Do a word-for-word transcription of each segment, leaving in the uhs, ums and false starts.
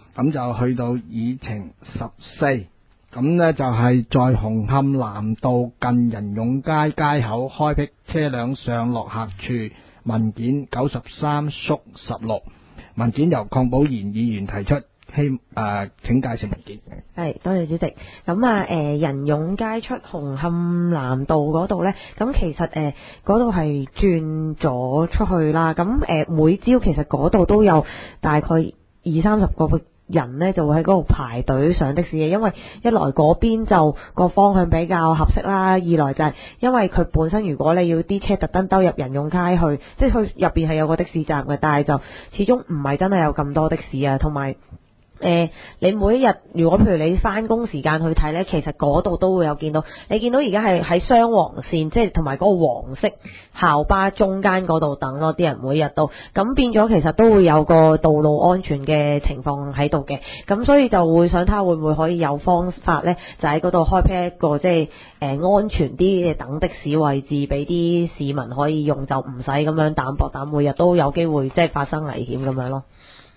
咁就去到議程十四，咁呢就係在紅磡南道近仁勇街街口開闢車輛上落客處，文件九十三縮十六，文件由鄺寶賢議員提出，希誒、呃、請介紹文件。 係，多謝主席。咁啊，誒仁勇街出紅磡南道嗰度呢，咁其實誒嗰度係轉咗出去啦。咁誒、呃、每朝其實嗰度都有大概二三十個人呢，就會喺嗰度排隊上的士嘅，因為一來嗰邊就個方向比較合適啦，二來就係因為佢本身如果你要啲車特登兜入仁勇街去，即係佢入邊係有個的士站嘅，但係就始終唔係真係有咁多的士啊，同埋。誒、呃，你每一日如果譬如你翻工時間去睇呢，其實嗰度都會有見到。你見到而家係喺雙黃線，即係同埋嗰個黃色校巴中間嗰度等咯，啲人每日都咁變咗，其實都會有個道路安全嘅情況喺度嘅。咁所以就會想睇下會唔會可以有方法呢，就喺嗰度開闢一個即係誒、呃、安全啲嘅等的士位置，俾啲市民可以用，就唔使咁樣膽薄膽，每日都有機會即係發生危險咁樣咯。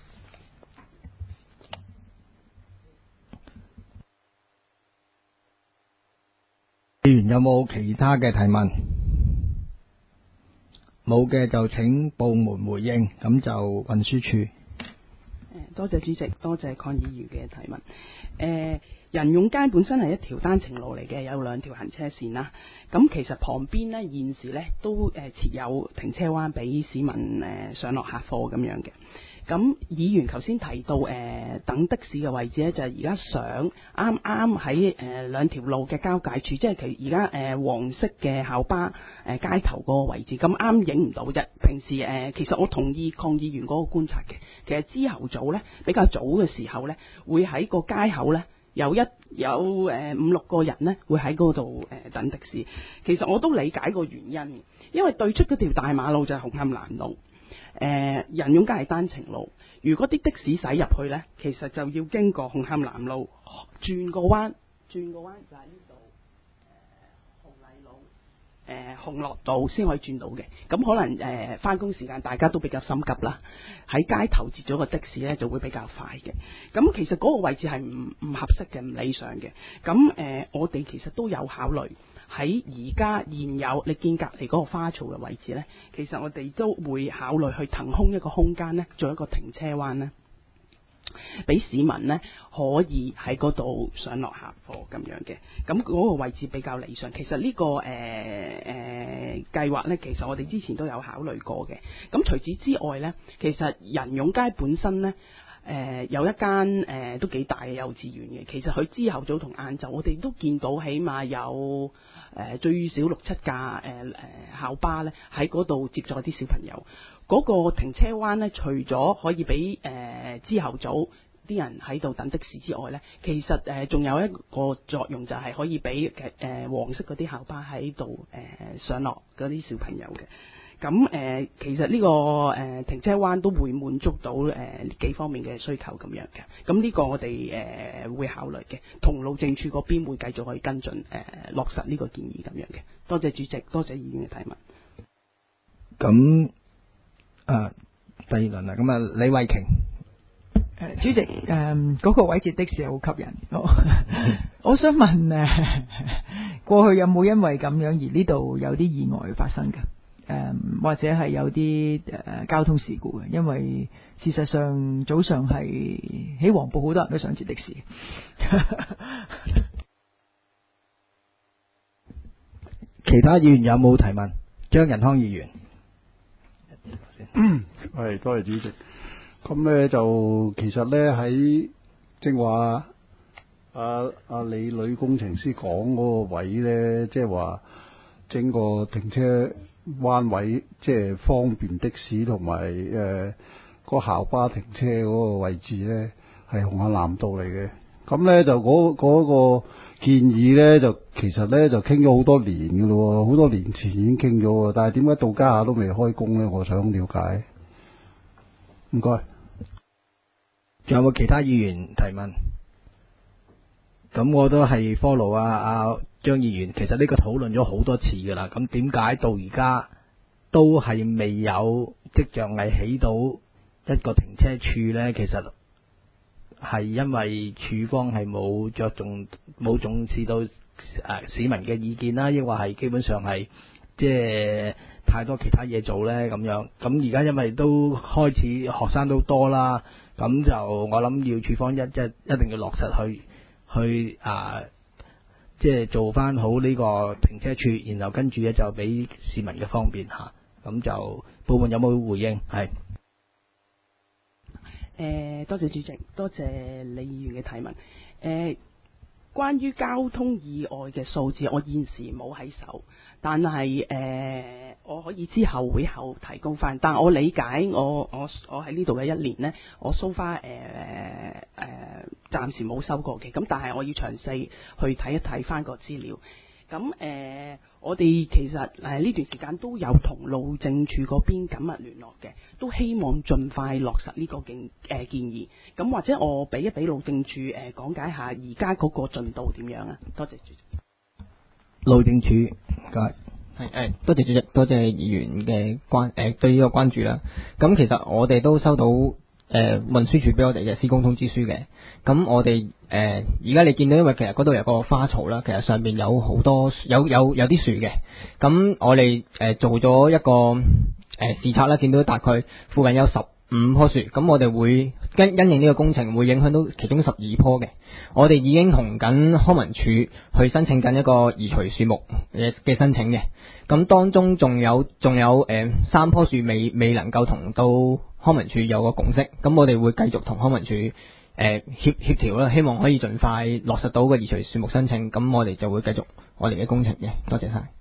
議員有冇其他嘅提問？冇嘅就請部門回應。咁就運輸署。 多謝主席，多謝鄺議員嘅提問。誒、呃，仁勇街本身係一條單程路嚟嘅，有兩條行車線啦。咁其實旁邊呢，現時呢都誒設有停車灣俾市民誒上落客貨咁樣嘅。咁議員頭先提到誒、呃、等的士嘅位置呢，就係而家上啱啱喺誒兩條路嘅交界處，即係其而家誒黃色嘅校巴誒、呃、街頭嗰個位置，咁啱影唔到啫。平時誒、呃、其實我同意鄺議員嗰個觀察嘅，其實朝頭早呢，比較早嘅時候呢，會喺個街口呢，有一有誒、呃、五六個人呢會喺嗰度誒等的士。其實我都理解個原因，因為對出嗰條大馬路就係紅磡南路。誒、呃、仁勇街係單程路，如果啲的士駛入去呢，其實就要經過紅磡南路轉個彎，轉個彎就喺呢度誒紅荔路、誒紅樂道先可以轉到嘅。咁可能誒返工時間大家都比較心急啦，喺街頭截咗個的士呢就會比較快嘅。咁其實嗰個位置係唔唔合適嘅，唔理想嘅。咁誒、呃、我哋其實都有考慮。喺而家現有你見隔離嗰個花槽嘅位置呢，其實我哋都會考慮去騰空一個空間呢，做一個停車灣呢，俾市民呢可以喺嗰度上落客貨咁樣嘅。咁嗰個位置比較理想。其實呢、這個誒誒、呃、計劃呢，其實我哋之前都有考慮過嘅。咁除此之外呢，其實仁勇街本身呢。誒、呃、有一間誒、呃、都幾大嘅幼稚園嘅，其實佢朝頭早同晏晝，我哋都見到起碼有誒、呃、最少六七架誒誒校巴咧喺嗰度接載啲小朋友。嗰、那個停車灣咧，除咗可以俾誒朝頭早啲人喺度等的士之外咧，其實誒仲、呃、有一個作用就係可以俾誒、呃、黃色嗰啲校巴喺度誒上落嗰啲小朋友嘅。咁誒、呃，其實呢、這個誒、呃、停車灣都會滿足到誒、呃、幾方面嘅需求咁樣嘅。咁呢個我哋誒、呃、會考慮嘅，同路政處嗰邊會繼續去跟進誒、呃、落實呢個建議咁樣嘅。多謝主席，多謝議員嘅提問。 咁誒第二輪啊，咁啊李慧瓊。 誒主席，誒、嗯、嗰、那個位置的士係好吸引。我我想問誒，過去有冇因為咁樣而呢度有啲意外發生㗎？誒、嗯、或者係有啲誒、呃、交通事故嘅，因為事實上早上係喺黃埔好多人都想截的士。 其他議員有冇提問？張仁康議員。 係，多謝主席。咁咧就其實咧喺正話阿阿李女工程師講嗰個位咧，即係話整個停車灣位，即係方便的士同埋誒個校巴停車嗰個位置咧，係紅磡南道嚟嘅。咁咧就嗰嗰個建議咧，就其實咧就傾咗好多年㗎咯，好多年前已經傾咗，但係點解到家下都未開工咧？我想了解。唔該。 仲有冇其他議員提問？咁我都係 follow 啊阿張議員，其實呢個討論咗好多次噶啦，咁點解到而家都係未有跡象係起到一個停車處呢？其實係因為處方係冇着重冇重視到誒、呃、市民嘅意見啦，抑或係基本上係即係太多其他嘢做咧咁樣。咁而家因為都開始學生都多啦，咁就我諗要處方一一一定要落實去去啊、呃，即係做翻好呢個停車處，然後跟住咧就俾市民嘅方便嚇。咁就部門有冇回應？係。 誒、呃，多謝主席，多謝李議員嘅提問。誒、呃，關於交通意外嘅數字，我現時冇喺手，但係誒、呃，我可以之後會後提供翻。但我理解我，我我我喺呢度嘅一年呢，我 so far 誒誒，暫時冇收過嘅。咁但係我要詳細去睇一睇翻個資料。咁誒、呃，我哋其實誒呢、呃、段時間都有同路政署嗰邊緊密聯絡嘅，都希望盡快落實呢個建誒、呃、建議。咁或者我俾一俾路政署誒講解下而家嗰個進度點樣啊？多謝主席。 路政署，唔該。 係誒，多謝主席，多謝議員嘅關誒、呃、對呢個關注啦。咁其實我哋都收到誒、呃、運輸署俾我哋嘅施工通知書嘅。咁我哋誒而家你見到，因為其實嗰度有個花槽啦，其實上面有好多有有有啲樹嘅。咁我哋誒、呃、做咗一個誒、呃、視察啦，見到大概附近有十五棵樹。咁我哋會因因應呢個工程會影響到其中十二棵嘅。我哋已經同緊康文署去申請緊一個移除樹木嘅嘅申請嘅。咁當中仲有仲有誒、呃、三棵樹未未能夠同到康文署有個共識。咁我哋會繼續同康文署誒協協調啦，希望可以盡快落實到個移除樹木申請。咁我哋就會繼續我哋嘅工程嘅。多謝晒。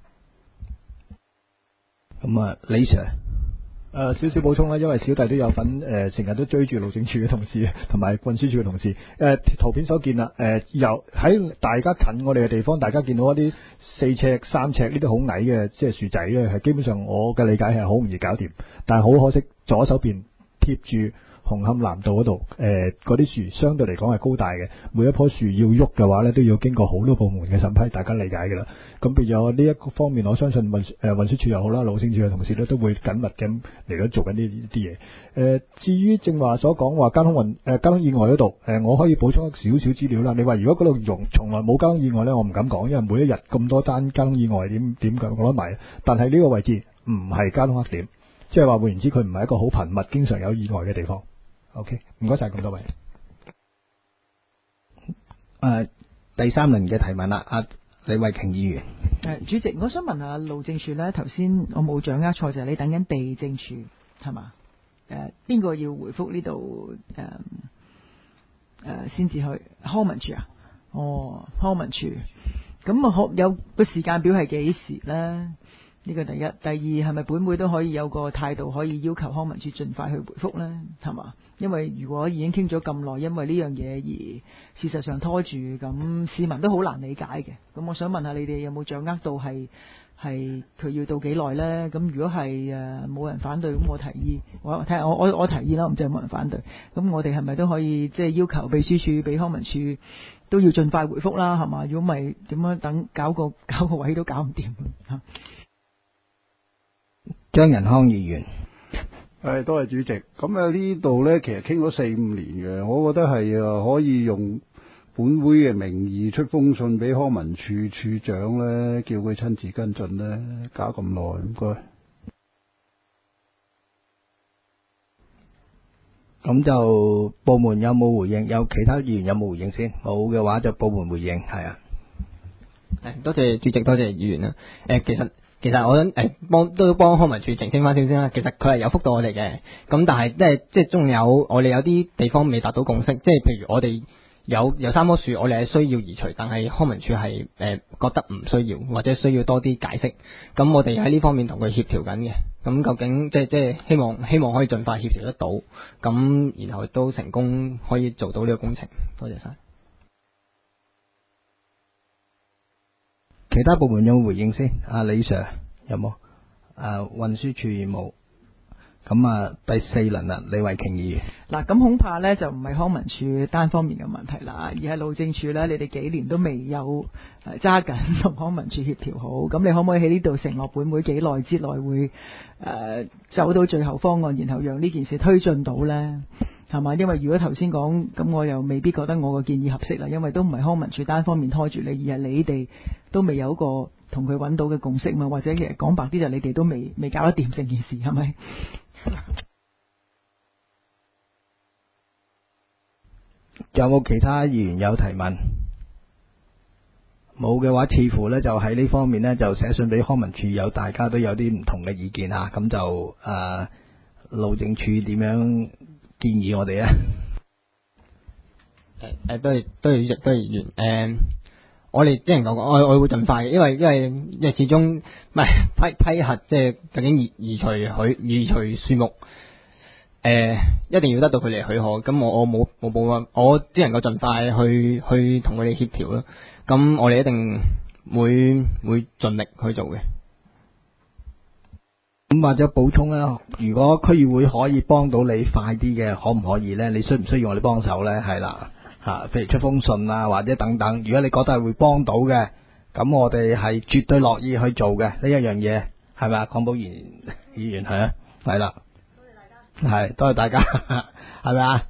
咁啊，李 Sir。 誒、呃、少少補充啦，因為小弟都有份誒，成、呃、日都追住路政署嘅同事同埋運輸署嘅同事。誒、呃、圖片所見啦，誒由喺大家近我哋嘅地方，大家見到一啲四尺、三尺呢啲好矮嘅即係樹仔咧，係基本上我嘅理解係好容易搞掂。但係好可惜，左手邊貼住紅磡南道嗰度，誒嗰啲樹相對嚟講係高大嘅，每一棵樹要喐嘅話咧，都要經過好多部門嘅審批，大家理解㗎啦。咁變咗呢一個方面，我相信運誒運輸署又好啦，路政署嘅同事咧都會緊密咁嚟到做緊呢啲嘢。誒、呃，至於正話所講話交通運誒、呃、交通意外嗰度，誒、呃、我可以補充少少資料啦。你話如果嗰度容從來冇交通意外咧，我唔敢講，因為每一日咁多單交通意外點點講攞埋。但係呢個位置唔係交通黑點，即係話換言之，佢唔係一個好頻密、經常有意外嘅地方。OK，唔該晒咁多位。 誒、呃，第三輪嘅提問啦，阿李慧瓊議員。 誒，主席，我想問下路政署咧，頭先我冇掌握錯就係、是、你等緊地政署係嘛？誒，邊個要回覆呢度？誒誒，先至去康文署啊？哦，康文署。咁啊，可有個時間表係幾時咧？呢個第一，第二係咪本會都可以有個態度，可以要求康文署盡快去回覆呢？係嘛？因為如果已經傾咗咁耐，因為呢樣嘢而事實上拖住，咁市民都好難理解嘅。咁我想問下你哋有冇掌握到係係佢要到幾耐呢？咁如果係誒冇人反對，咁我提議，我睇下我我我提議啦，唔知有冇人反對。咁我哋係咪都可以即係要求秘書處俾康文署都要盡快回覆啦？係嘛？如果唔係點樣等搞個搞個位都搞唔掂嚇。 張仁康議員， 誒，多謝主席。咁啊呢度呢，其實傾咗四五年嘅，我覺得係啊可以用本會嘅名義出封信俾康文署署長呢，叫佢親自跟進呢，搞咁耐，唔該。 咁就部門有冇回應？有其他議員有冇回應先？冇嘅話就部門回應，係啊。 誒，多謝主席，多謝議員啦。誒，其實。其實我想誒幫都幫康文署澄清翻少少啦。其實佢係有覆到我哋嘅，咁但係即係即係仲有我哋有啲地方未達到共識，即係譬如我哋有有三棵樹，我哋係需要移除，但係康文署係誒覺得唔需要，或者需要多啲解釋。咁我哋喺呢方面同佢協調緊嘅。咁究竟即係即係希望希望可以盡快協調得到，咁然後都成功可以做到呢個工程。多謝晒。 其他部門有冇回應先？阿李 Sir 有冇？誒，運輸署冇。咁啊，第四輪啦，李慧瓊議員。 嗱，咁恐怕咧就唔係康文署單方面嘅問題啦，而係路政署咧，你哋幾年都未有誒揸緊同康文署協調好。咁你可唔可以喺呢度承諾本會幾耐之內會誒、呃、走到最後方案，然後讓呢件事推進到咧？ 係嘛？因為如果頭先講咁，我又未必覺得我個建議合適啦，因為都唔係康文署單方面拖住你，而係你哋都未有一個同佢揾到嘅共識嘛，或者其實講白啲就你哋都未未搞得掂成件事，係咪？ 有冇其他議員有提問？冇嘅話，似乎咧就喺呢方面咧就寫信俾康文署，有大家都有啲唔同嘅意見啊，咁就誒路政署點樣建議我哋咧？ 誒誒，都係都係都係議員誒，我哋即係講我我會盡快嘅，因為因為因為始終唔係批批核，即係究竟移移除許移除樹木。誒、呃，一定要得到佢哋許可，咁我我冇冇冇啊，我只能夠盡快去去同佢哋協調啦。咁我哋一定會會盡力去做嘅。 咁或者補充啦，如果區議會可以幫到你快啲嘅，可唔可以呢？你需唔需要我哋幫手呢？係啦，吓，譬如出封信啊，或者等等。如果你覺得係會幫到嘅，咁我哋係絕對樂意去做嘅呢一樣嘢，係咪啊？鄺寶賢議員係啊，係啦。係，多謝大家，係咪啊？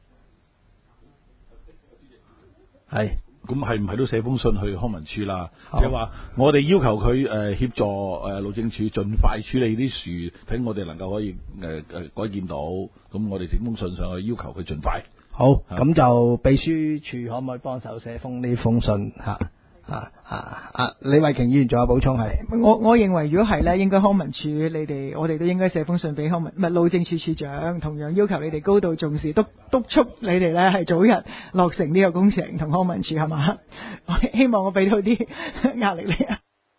係， 咁係唔係都寫封信去康文署啦？即係話我哋要求佢誒協助誒路政署盡快處理啲樹，睇我哋能夠可以誒誒、呃、改建到，咁我哋整封信上去要求佢盡快。 好，咁就秘書處可唔可以幫手寫封呢封信吓？啊啊啊！李慧瓊議員仲有補充係？ 我我認為如果係咧，應該康文署你哋我哋都應該寫封信俾康文唔係路政署署長，同樣要求你哋高度重視，督督促你哋咧係早日落成呢個工程，同康文署係嘛？我希望我俾到啲壓力你啊！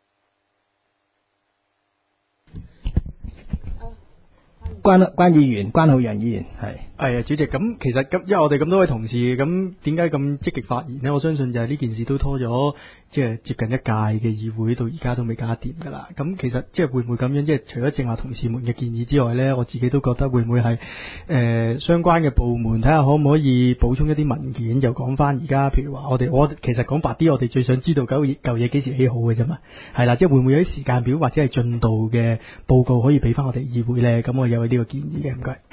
關關議員、關浩洋議員係。 係啊，主席，咁其實咁，因為我哋咁多位同事，咁點解咁積極發言呢？我相信就係呢件事都拖咗即係接近一屆嘅議會，到而家都未搞掂噶啦。咁其實即係會唔會咁樣？即係除咗正話同事們嘅建議之外呢，我自己都覺得會唔會係誒、呃、相關嘅部門睇下可唔可以補充一啲文件，就講翻而家，譬如話我哋我其實講白啲，我哋最想知道舊舊嘢幾時起好嘅啫嘛。係啦，即係會唔會有啲時間表或者係進度嘅報告可以俾翻我哋議會呢？咁我有呢個建議嘅，唔該。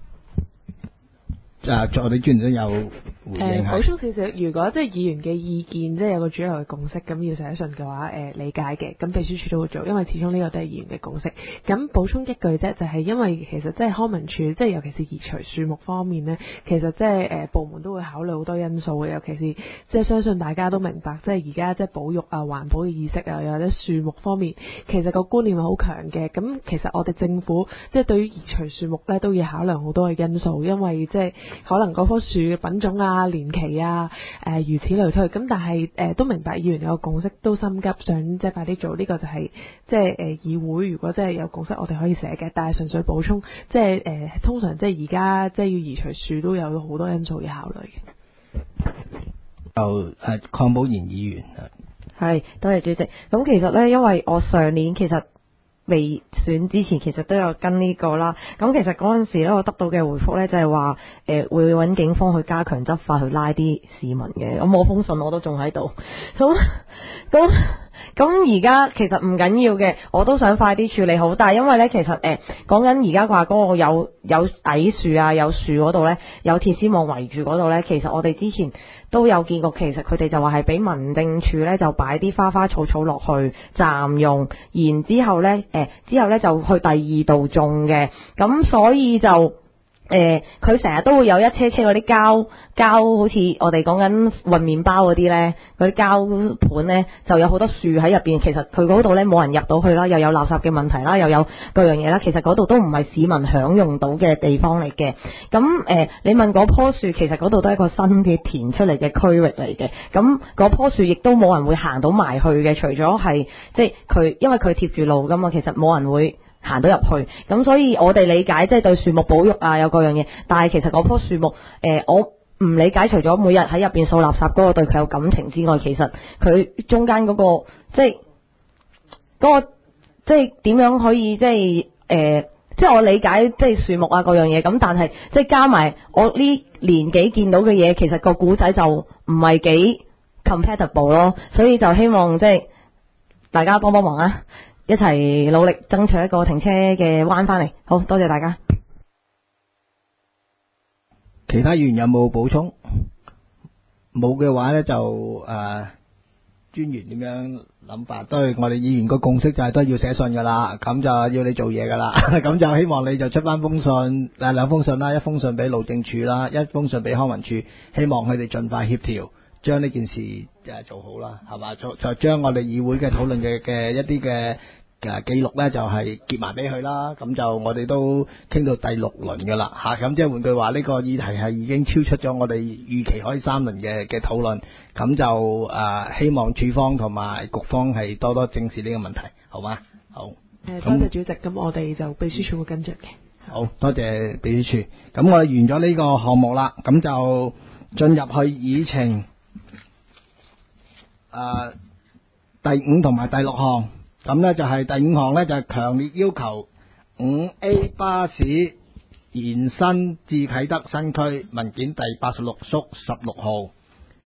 啊，我哋專員都有回應。 誒，補充少少，如果即係議員嘅意見，即係有個主流嘅共識，咁要寫信嘅話，誒、呃、理解嘅，咁秘書處都會做，因為始終呢個都係議員嘅共識。咁補充一句啫，就係、是、因為其實即係康文署，即係尤其是移除樹木方面呢，其實即係誒部門都會考慮好多因素嘅，尤其是即係相信大家都明白，即係而家即係保育啊、環保嘅意識啊，又或者樹木方面，其實個觀念係好強嘅。咁其實我哋政府即係對於移除樹木咧，都要考量好多嘅因素，因為即係可能嗰棵樹嘅品種啊、年期啊、誒、呃、如此類推。咁但係誒、呃、都明白議員有個共識，都心急想即係快啲做。呢、這個就係、是、即係誒、呃、議會如果真係有共識，我哋可以寫嘅。但係純粹補充，即係誒、呃、通常即係而家即係要移除樹都有好多因素要考慮嘅。 就誒鄺寶賢議員係，多謝主席。咁其實咧，因為我上年其實未選之前其實都有跟呢個啦，咁其實嗰陣時咧，我得到嘅回覆咧就係話誒會揾警方去加強執法，去拉啲市民嘅。咁我封信我都仲喺度，咁咁咁而家其實唔緊要嘅，我都想快啲處理好。但係因為咧，其實誒講緊而家話嗰個有有矮樹啊，有樹嗰度咧，有鐵絲網圍住嗰度咧，其實我哋之前都有見過，其實佢哋就話係俾民政處咧就擺啲花花草草落去暫用，然之後咧誒之後咧就去第二度種嘅，咁所以就誒佢成日都會有一車車嗰啲膠膠，好似我哋講緊運麵包嗰啲咧，嗰啲膠盤咧就有好多樹喺入邊。其實佢嗰度咧冇人入到去啦，又有垃圾嘅問題啦，又有各樣嘢啦。其實嗰度都唔係市民享用到嘅地方嚟嘅。咁誒、呃，你問嗰棵樹，其實嗰度都係一個新嘅填出嚟嘅區域嚟嘅。咁嗰棵樹亦都冇人會行到埋去嘅，除咗係即係佢，因為佢貼住路噶嘛，其實冇人會行到入去。咁所以我哋理解即係對樹木保育啊有各樣嘢，但係其實嗰棵樹木誒、呃、我唔理解，除咗每日喺入邊掃垃圾嗰個對佢有感情之外，其實佢中間嗰、嗰個即係嗰、嗰個即係點樣可以即係誒、呃、即係我理解即係樹木啊各樣嘢，咁但係即係加埋我呢年紀見到嘅嘢，其實個古仔就唔係幾 compatible 咯，所以就希望即係大家幫幫忙啊，一齊努力爭取一個停車嘅彎翻嚟。好多謝大家。 其他議員有冇補充？冇嘅話呢，就誒、呃、專員點樣諗法？都係我哋議員個共識就係都要寫信噶啦，咁就要你做嘢噶啦，咁就希望你就出翻封信，誒兩封信啦，一封信俾路政署啦，一封信俾康文署，希望佢哋盡快協調，將呢件事誒做好啦，係嘛？就就將我哋議會嘅討論嘅嘅一啲嘅嘅記錄呢，就係結埋俾佢啦。咁就我哋都傾到第六輪噶啦嚇，咁即係換句話，呢個議題係已經超出咗我哋預期可以三輪嘅嘅討論。咁就誒、呃、希望署方同埋局方係多多正視呢個問題，好嗎？好。 誒，多謝主席，咁我哋就秘書處會跟進嘅。 好多謝秘書處。咁我哋完咗呢個項目啦，咁就進入去議程誒、呃、第五同埋第六項。咁呢就係第五項呢，就係強烈要求五 A 巴士延伸至啟德新區，文件第八十六縮十六號。